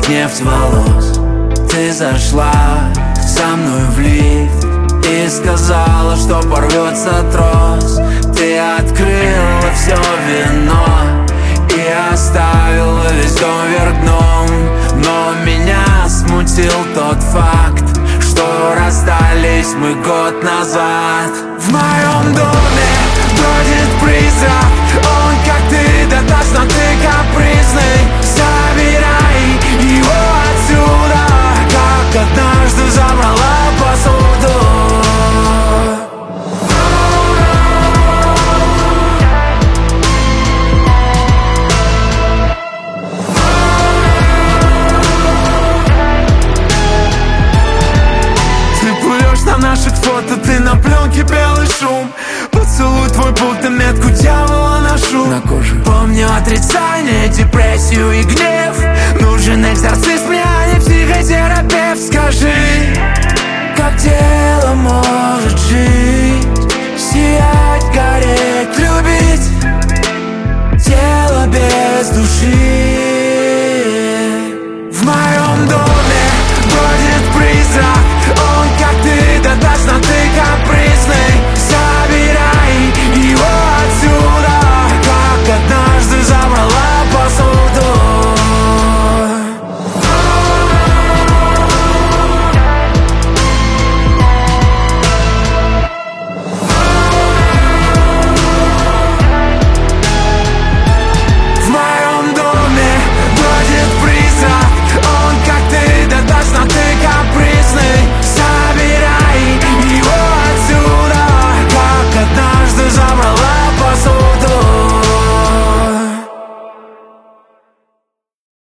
как нефть волос. Ты зашла со мной в лифт и сказала, что порвется трос. Ты открыла все вино и оставила весь дом вверх дном. Но меня смутил тот факт, что расстались мы год назад. В моем доме бродит призрак, он как ты, да точно ты капризный. Забирай его отсюда, как однажды забрала посуду. На наших фото ты на пленке белый шум. Поцелуй твой, будто метку дьявола ношу на коже. Помню отрицание, депрессию и гнев. Нужен экзорцист мне, а не психотерапевт. Скажи,